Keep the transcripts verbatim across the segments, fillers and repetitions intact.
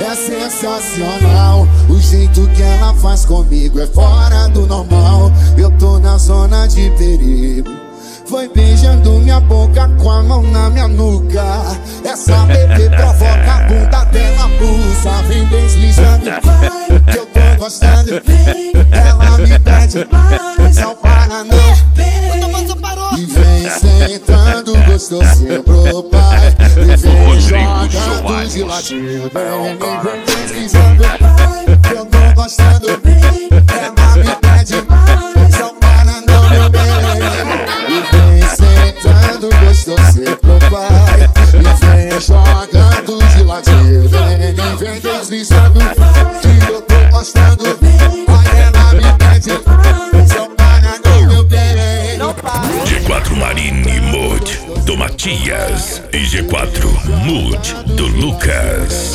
É sensacional, o jeito que ela faz comigo é fora do normal. Eu tô na zona de perigo. Foi beijando minha boca com a mão na minha nuca. Essa bebê provoca a bunda dela, pulsa. Vem deslizando, vai, que eu tô gostando. Ela me pede mais, não para não. E vem sentando gostosinho pro pai. E vem jogando de ladinho. Vem, vem deslizando, vai, que eu tô gostando. Ela me pede mais, não para não, meu bem. Gostosinho pro pai. E vem jogando de ladinho. Vem, vem deslizando, que eu tô gostando. Aí ela me pede, só para não, meu bem. G quatro Marine Mood do Matias e G quatro Mood do Lucas.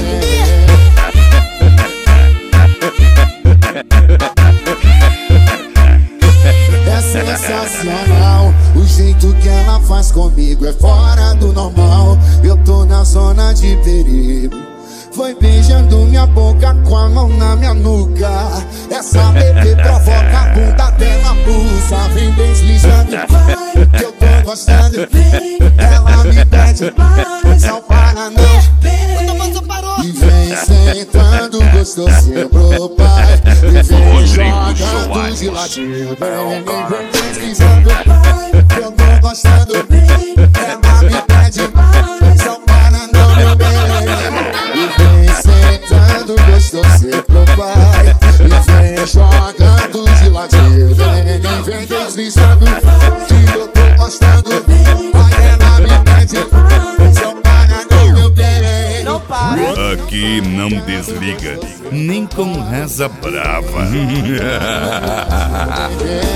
É sensacional, o jeito que ela faz comigo é fora do normal. Eu tô na zona de perigo. Foi beijando minha boca com a mão na minha nuca. Essa bebê provoca a bunda dela, pulsa. Vem deslizando, vai, que eu tô gostando. Ela me pede mais, não para não. E vem sentando gostosinho pro pai. E vem jogando de ladinho. Vem, vem deslizando, vai, que eu tô gostando. Ela me pede mais, não para não, meu bem. E vem sentando gostosinho pro pai. E vem jogando de ladinho. Vem, vem deslizando, que eu tô gostando. Aí ela me pede mais, não para não, meu bem. Não para. Aqui não desliga, nem com reza brava.